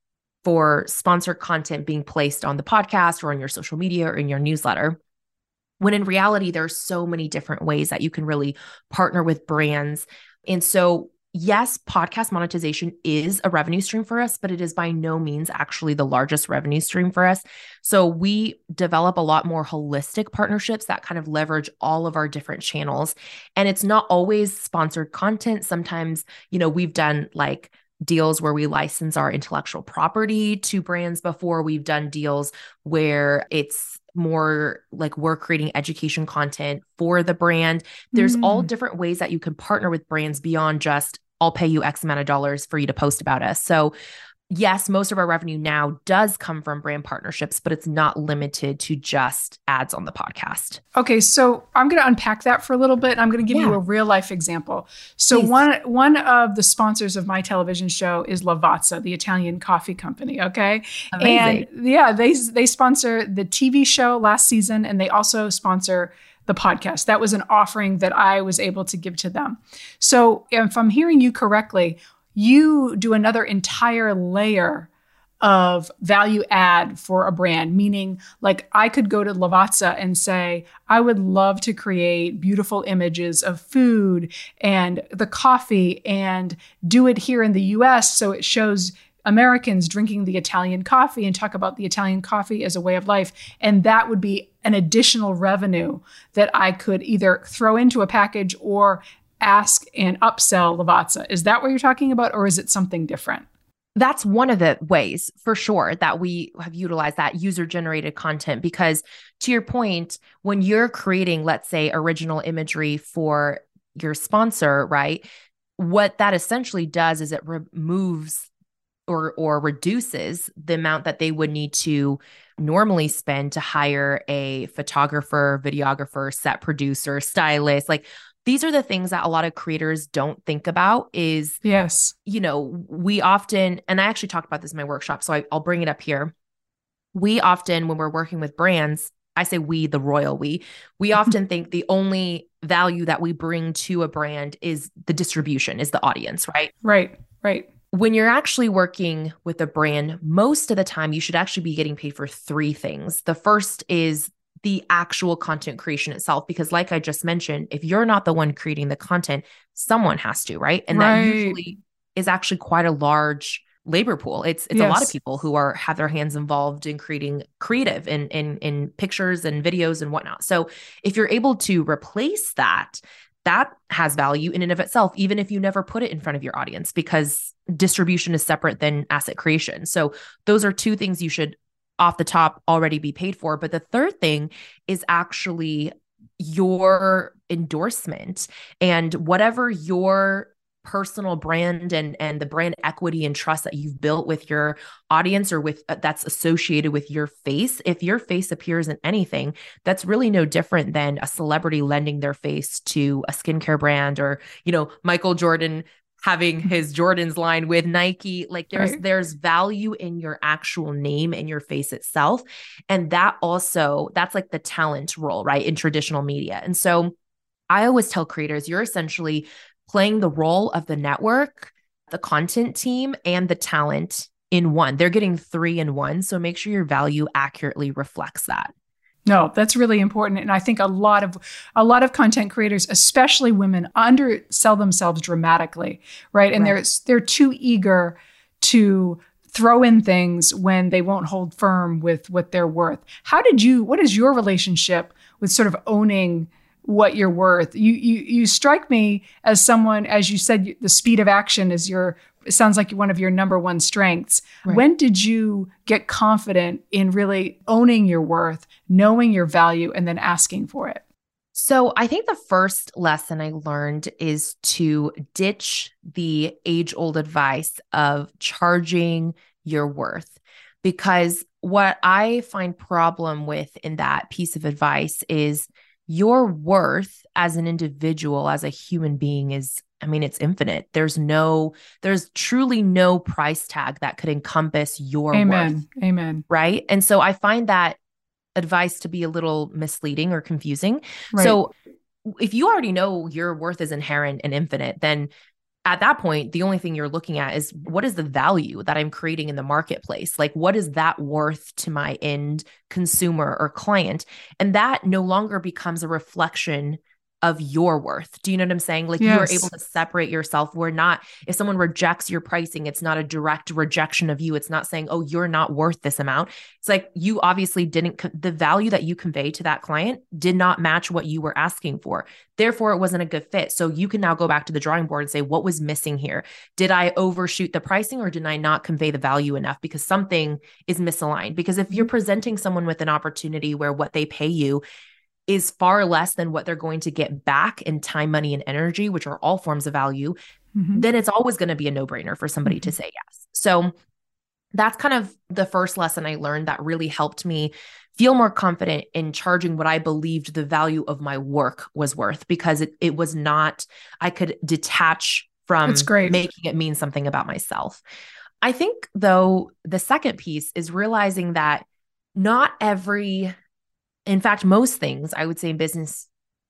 for sponsored content being placed on the podcast or on your social media or in your newsletter. When in reality, there are so many different ways that you can really partner with brands. And so yes, podcast monetization is a revenue stream for us, but it is by no means actually the largest revenue stream for us. So we develop a lot more holistic partnerships that kind of leverage all of our different channels. And it's not always sponsored content. Sometimes, we've done like deals where we license our intellectual property to brands before. We've done deals where it's more like we're creating education content for the brand. There's all different ways that you can partner with brands beyond just, I'll pay you X amount of dollars for you to post about us. So yes, most of our revenue now does come from brand partnerships, but it's not limited to just ads on the podcast. Okay, so I'm going to unpack that for a little bit. I'm going to give you a real life example. So one of the sponsors of my television show is Lavazza, the Italian coffee company. Okay, amazing. And yeah, they sponsor the TV show last season, and they also sponsor the podcast. That was an offering that I was able to give to them. So if I'm hearing you correctly, you do another entire layer of value add for a brand, meaning like I could go to Lavazza and say, I would love to create beautiful images of food and the coffee and do it here in the US so it shows Americans drinking the Italian coffee and talk about the Italian coffee as a way of life. And that would be an additional revenue that I could either throw into a package or ask and upsell Lavazza. Is that what you're talking about, or is it something different? That's one of the ways for sure that we have utilized that user-generated content, because to your point, when you're creating, let's say, original imagery for your sponsor, right? What that essentially does is it removes or reduces the amount that they would need to normally spend to hire a photographer, videographer, set producer, stylist. Like, these are the things that a lot of creators don't think about is, yes, we often, and I actually talked about this in my workshop, so I'll bring it up here. We often, when we're working with brands, I say we, the royal we often think the only value that we bring to a brand is the distribution, is the audience, right? Right. When you're actually working with a brand, most of the time you should actually be getting paid for three things. The first is the actual content creation itself, because like I just mentioned, if you're not the one creating the content, someone has to, right? And that usually is actually quite a large labor pool. It's yes. A lot of people who have their hands involved in creating creative in pictures and videos and whatnot. So if you're able to replace that has value in and of itself, even if you never put it in front of your audience, because distribution is separate than asset creation. So those are two things you should off the top already be paid for. But the third thing is actually your endorsement and whatever your personal brand and the brand equity and trust that you've built with your audience or with that's associated with your face. If your face appears in anything, that's really no different than a celebrity lending their face to a skincare brand, or, Michael Jordan having his Jordans line with Nike. Like there's value in your actual name and your face itself. And that's like the talent role, right? In traditional media. And so I always tell creators, you're essentially playing the role of the network, the content team, and the talent in one. They're getting 3 in 1. So make sure your value accurately reflects that. No, that's really important. And I think a lot of content creators, especially women, undersell themselves dramatically, right? And they're too eager to throw in things when they won't hold firm with what they're worth. What is your relationship with sort of owning what you're worth? You strike me as someone, as you said, the speed of action is it sounds like one of your number one strengths. Right. When did you get confident in really owning your worth, knowing your value, and then asking for it? So I think the first lesson I learned is to ditch the age-old advice of charging your worth, because what I find problem with in that piece of advice is your worth as an individual, as a human being it's infinite. There's truly no price tag that could encompass your worth. Amen. Right. And so I find that advice to be a little misleading or confusing. Right. So if you already know your worth is inherent and infinite, then at that point, the only thing you're looking at is what is the value that I'm creating in the marketplace? Like, what is that worth to my end consumer or client? And that no longer becomes a reflection of your worth. Do you know what I'm saying? Like yes. You're able to separate yourself. If someone rejects your pricing, it's not a direct rejection of you. It's not saying, oh, you're not worth this amount. It's like, you obviously the value that you convey to that client did not match what you were asking for. Therefore, it wasn't a good fit. So you can now go back to the drawing board and say, what was missing here? Did I overshoot the pricing, or did I not convey the value enough? Because something is misaligned. Because if you're presenting someone with an opportunity where what they pay you is far less than what they're going to get back in time, money, and energy, which are all forms of value, then it's always going to be a no-brainer for somebody to say yes. So that's kind of the first lesson I learned that really helped me feel more confident in charging what I believed the value of my work was worth, because it was not, I could detach from making it mean something about myself. I think, though, the second piece is realizing that in fact, most things I would say in business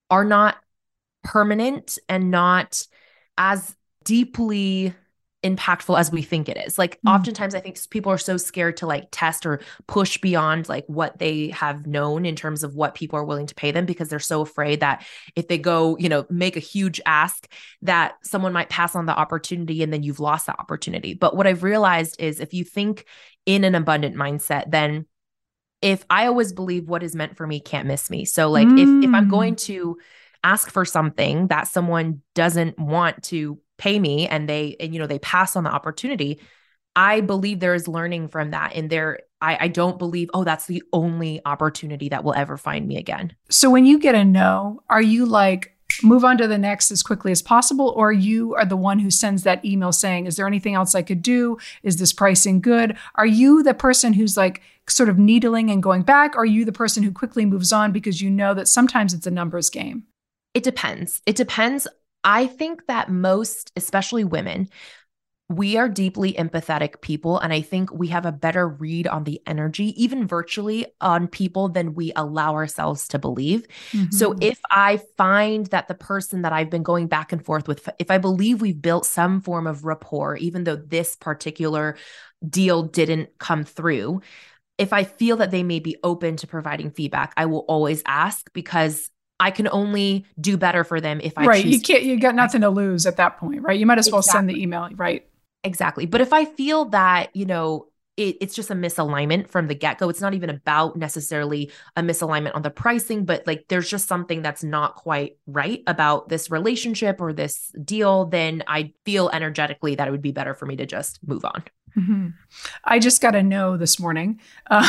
are not permanent and not as deeply impactful as we think it is. Like oftentimes I think people are so scared to like test or push beyond like what they have known in terms of what people are willing to pay them, because they're so afraid that if they go, make a huge ask, that someone might pass on the opportunity and then you've lost that opportunity. But what I've realized is if you think in an abundant mindset, then if I always believe what is meant for me can't miss me. So like if I'm going to ask for something that someone doesn't want to pay me and they pass on the opportunity, I believe there is learning from that. And I don't believe, that's the only opportunity that will ever find me again. So when you get a no, are you like, move on to the next as quickly as possible? Or you are the one who sends that email saying, is there anything else I could do? Is this pricing good? Are you the person who's like sort of needling and going back? Or are you the person who quickly moves on because you know that sometimes it's a numbers game? It depends. I think that most, especially women, we are deeply empathetic people. And I think we have a better read on the energy, even virtually, on people than we allow ourselves to believe. Mm-hmm. So if I find that the person that I've been going back and forth with, if I believe we've built some form of rapport, even though this particular deal didn't come through, if I feel that they may be open to providing feedback, I will always ask, because I can only do better for them if I choose. You got nothing to lose at that point, right? You might as well send the email, right? Exactly. But if I feel that, it's just a misalignment from the get-go, it's not even about necessarily a misalignment on the pricing, but like there's just something that's not quite right about this relationship or this deal, then I feel energetically that it would be better for me to just move on. Mm-hmm. I just got a no this morning.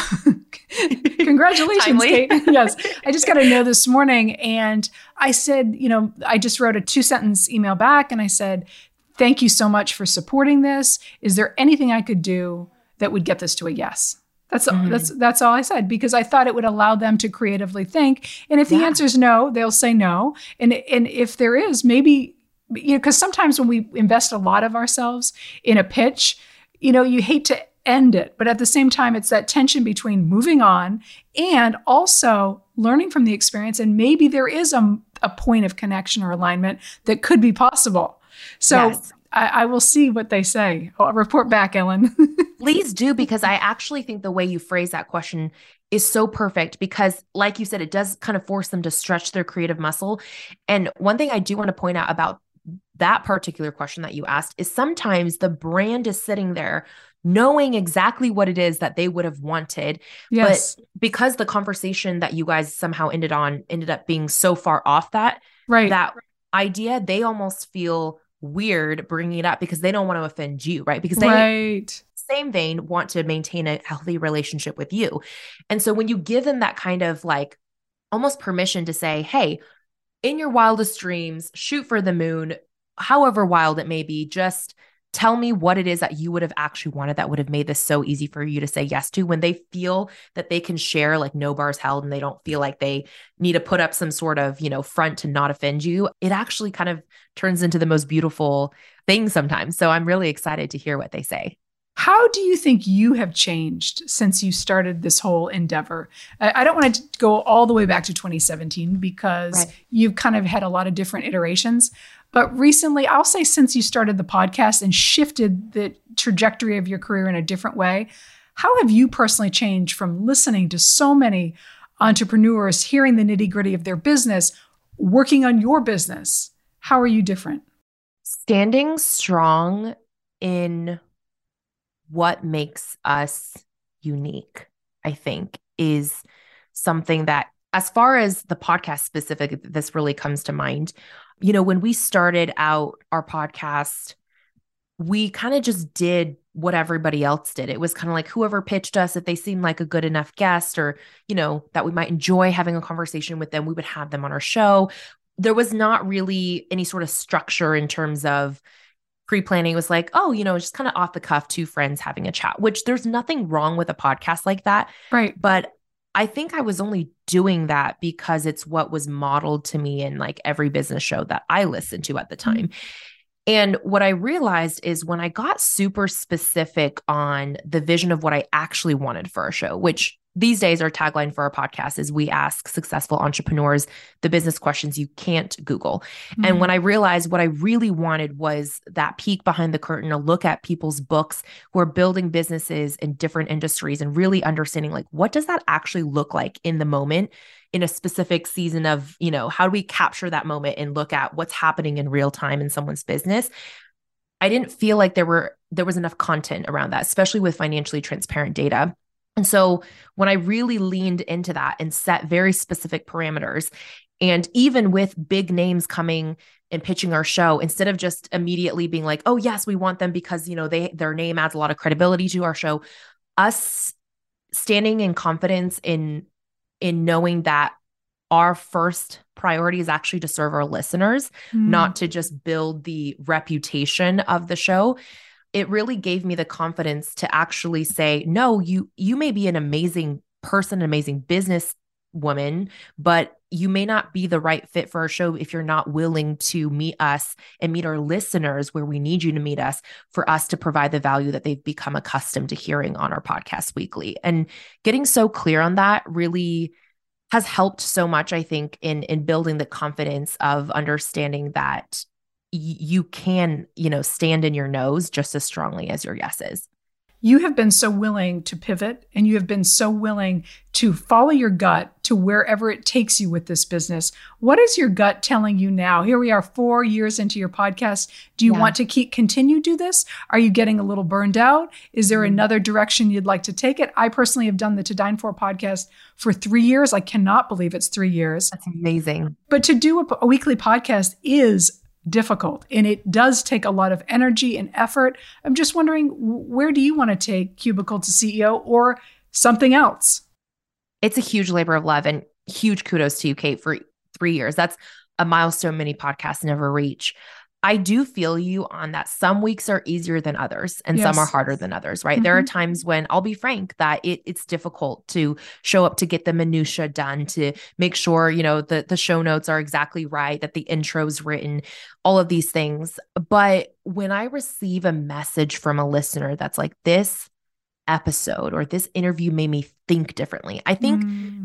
Congratulations, Kate. Yes, I just got a no this morning. And I said, I just wrote a 2-sentence email back and I said, thank you so much for supporting this. Is there anything I could do that would get this to a yes? That's all I said, because I thought it would allow them to creatively think. And if the answer is no, they'll say no. And if there is, maybe, because sometimes when we invest a lot of ourselves in a pitch, you hate to end it. But at the same time, it's that tension between moving on and also learning from the experience. And maybe there is a point of connection or alignment that could be possible. So yes. I will see what they say. I'll report back, Ellen. Please do, because I actually think the way you phrase that question is so perfect, because like you said, it does kind of force them to stretch their creative muscle. And one thing I do want to point out about that particular question that you asked is sometimes the brand is sitting there knowing exactly what it is that they would have wanted. Yes. But because the conversation that you guys somehow ended up being so far off that idea, they almost feel weird bringing it up because they don't want to offend you, right? Because they, same vein, want to maintain a healthy relationship with you. And so when you give them that kind of like almost permission to say, hey, in your wildest dreams, shoot for the moon, however wild it may be, just tell me what it is that you would have actually wanted that would have made this so easy for you to say yes to, when they feel that they can share like no bars held and they don't feel like they need to put up some sort of, front to not offend you. It actually kind of turns into the most beautiful thing sometimes. So I'm really excited to hear what they say. How do you think you have changed since you started this whole endeavor? I don't want to go all the way back to 2017 because you've kind of had a lot of different iterations. But recently, I'll say since you started the podcast and shifted the trajectory of your career in a different way, how have you personally changed from listening to so many entrepreneurs, hearing the nitty-gritty of their business, working on your business? How are you different? Standing strong in what makes us unique, I think, is something that, as far as the podcast specific, this really comes to mind. When we started out our podcast, we kind of just did what everybody else did. It was kind of like whoever pitched us, if they seemed like a good enough guest or, that we might enjoy having a conversation with them, we would have them on our show. There was not really any sort of structure in terms of pre-planning. It was like, just kind of off the cuff, two friends having a chat, which there's nothing wrong with a podcast like that. Right. But I think I was only doing that because it's what was modeled to me in like every business show that I listened to at the time. Mm-hmm. And what I realized is when I got super specific on the vision of what I actually wanted for a show, which these days, our tagline for our podcast is we ask successful entrepreneurs the business questions you can't Google. Mm-hmm. And when I realized what I really wanted was that peek behind the curtain, a look at people's books who are building businesses in different industries and really understanding like, what does that actually look like in the moment in a specific season of, how do we capture that moment and look at what's happening in real time in someone's business? I didn't feel like there was enough content around that, especially with financially transparent data. And so when I really leaned into that and set very specific parameters, and even with big names coming and pitching our show, instead of just immediately being like, oh yes, we want them because, their name adds a lot of credibility to our show, us standing in confidence in knowing that our first priority is actually to serve our listeners, not to just build the reputation of the show. It really gave me the confidence to actually say, no, you may be an amazing person, an amazing business woman, but you may not be the right fit for our show if you're not willing to meet us and meet our listeners where we need you to meet us for us to provide the value that they've become accustomed to hearing on our podcast weekly. And getting so clear on that really has helped so much, I think, in building the confidence of understanding that you can, stand in your nose just as strongly as your yeses. You have been so willing to pivot, and you have been so willing to follow your gut to wherever it takes you with this business. What is your gut telling you now? Here we are 4 years into your podcast. Do you want to continue to do this? Are you getting a little burned out? Is there another direction you'd like to take it? I personally have done the To Dine For podcast for 3 years. I cannot believe it's 3 years. That's amazing. But to do a weekly podcast is difficult, and it does take a lot of energy and effort. I'm just wondering, where do you want to take Cubicle to CEO or something else? It's a huge labor of love, and huge kudos to you, Kate, for 3 years. That's a milestone many podcasts never reach. I do feel you on that. Some weeks are easier than others and some are harder than others, right? Mm-hmm. There are times when, I'll be frank, that it's difficult to show up to get the minutia done, to make sure, the show notes are exactly right, that the intro's written, all of these things. But when I receive a message from a listener that's like, this episode or this interview made me think differently, I think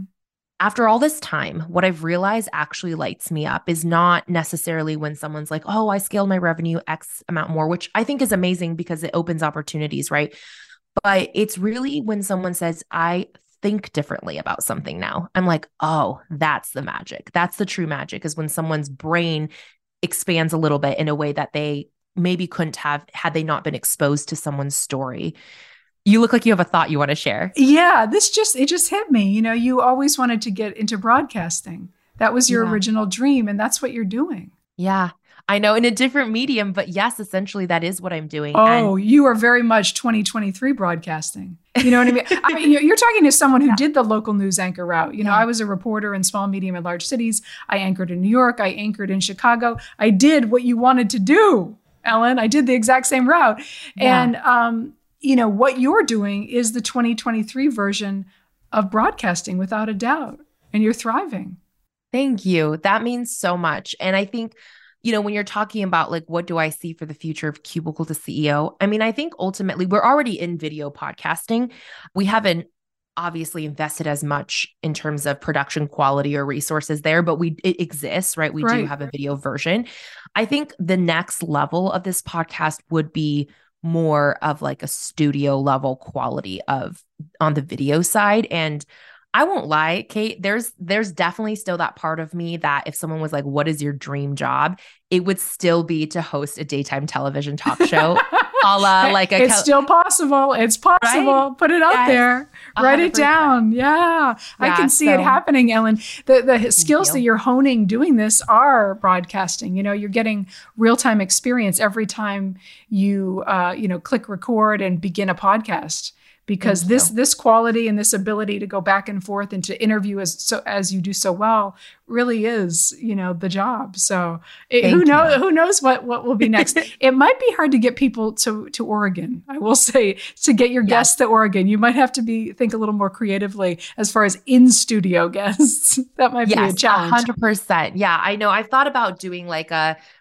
after all this time, what I've realized actually lights me up is not necessarily when someone's like, oh, I scaled my revenue X amount more, which I think is amazing because it opens opportunities, right? But it's really when someone says, I think differently about something now. I'm like, oh, that's the magic. That's the true magic, is when someone's brain expands a little bit in a way that they maybe couldn't have had they not been exposed to someone's story. You look like you have a thought you want to share. Yeah, it just hit me. You always wanted to get into broadcasting. That was your original dream, and that's what you're doing. Yeah, I know, in a different medium, but yes, essentially that is what I'm doing. Oh, you are very much 2023 broadcasting. You know what I mean? You're talking to someone who did the local news anchor route. I was a reporter in small, medium, and large cities. I anchored in New York. I anchored in Chicago. I did what you wanted to do, Ellen. I did the exact same route. Yeah. And, what you're doing is the 2023 version of broadcasting, without a doubt, and you're thriving. Thank you. That means so much. And I think, when you're talking about like, what do I see for the future of Cubicle to CEO? I mean, I think ultimately we're already in video podcasting. We haven't obviously invested as much in terms of production quality or resources there, but it exists, right? We do have a video version. I think the next level of this podcast would be more of like a studio level quality on the video side. And I won't lie, Kate, there's definitely still that part of me that if someone was like, what is your dream job? It would still be to host a daytime television talk show. A la like it's still possible. It's possible. Right? Put it out there. 100%. Write it down. Yeah. I can see it happening, Ellen. The skills that you're honing doing this are broadcasting. You're getting real-time experience every time you click record and begin a podcast. Because this quality and this ability to go back and forth and to interview as you do so well really is, the job. So who knows what will be next? It might be hard to get people to Oregon. I will say, to get your guests to Oregon, you might have to think a little more creatively as far as in studio guests. That might be a challenge. 100%. Yeah, I know. I've thought about doing like a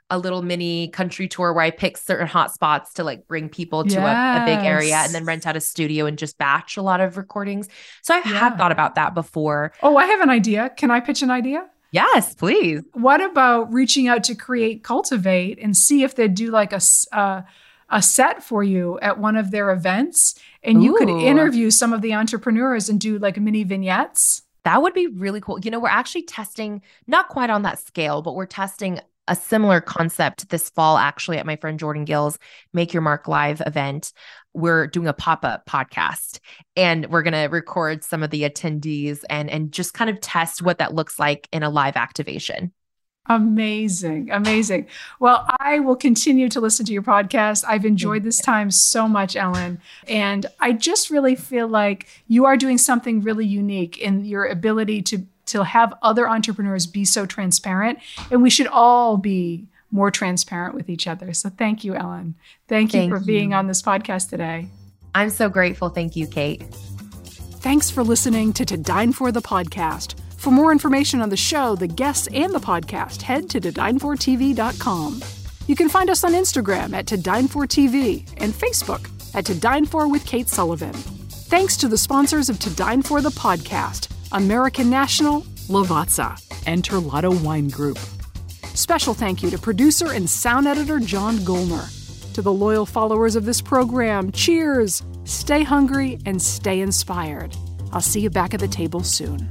a little mini country tour where I pick certain hot spots to like bring people to a big area and then rent out a studio and just batch a lot of recordings. So I have thought about that before. Oh, I have an idea. Can I pitch an idea? Yes, please. What about reaching out to Create Cultivate and see if they'd do like a set for you at one of their events, and you could interview some of the entrepreneurs and do like mini vignettes? That would be really cool. You know, we're actually testing, not quite on that scale, but we're testing a similar concept this fall, actually, at my friend Jordan Gill's Make Your Mark Live event. We're doing a pop-up podcast, and we're going to record some of the attendees and just kind of test what that looks like in a live activation. Amazing. Amazing. Well, I will continue to listen to your podcast. I've enjoyed this time so much, Ellen. And I just really feel like you are doing something really unique in your ability to have other entrepreneurs be so transparent. And we should all be more transparent with each other. So thank you, Ellen. Thank you for being on this podcast today. I'm so grateful. Thank you, Kate. Thanks for listening to Dine For the podcast. For more information on the show, the guests, and the podcast, head to todinefortv.com. You can find us on Instagram at ToDineForTV and Facebook at To Dine For with Kate Sullivan. Thanks to the sponsors of To Dine For the podcast, American National, Lavazza, and Terlato Wine Group. Special thank you to producer and sound editor John Golner. To the loyal followers of this program, cheers! Stay hungry and stay inspired. I'll see you back at the table soon.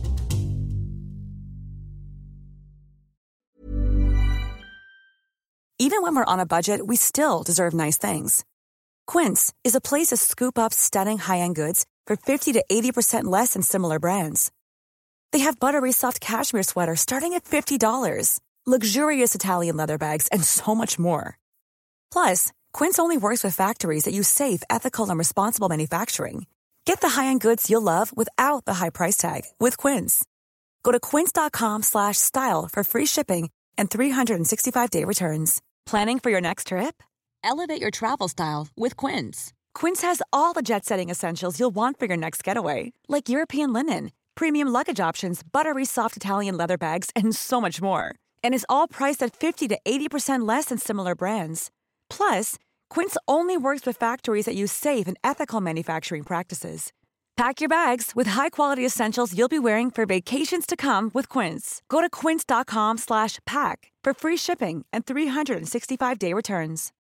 Even when we're on a budget, we still deserve nice things. Quince is a place to scoop up stunning high-end goods for 50 to 80% less than similar brands. They have buttery soft cashmere sweaters starting at $50, luxurious Italian leather bags, and so much more. Plus, Quince only works with factories that use safe, ethical, and responsible manufacturing. Get the high-end goods you'll love without the high price tag with Quince. Go to quince.com/style for free shipping and 365-day returns. Planning for your next trip? Elevate your travel style with Quince. Quince has all the jet-setting essentials you'll want for your next getaway, like European linen, premium luggage options, buttery soft Italian leather bags, and so much more. And is all priced at 50 to 80% less than similar brands. Plus, Quince only works with factories that use safe and ethical manufacturing practices. Pack your bags with high-quality essentials you'll be wearing for vacations to come with Quince. Go to quince.com/pack for free shipping and 365-day returns.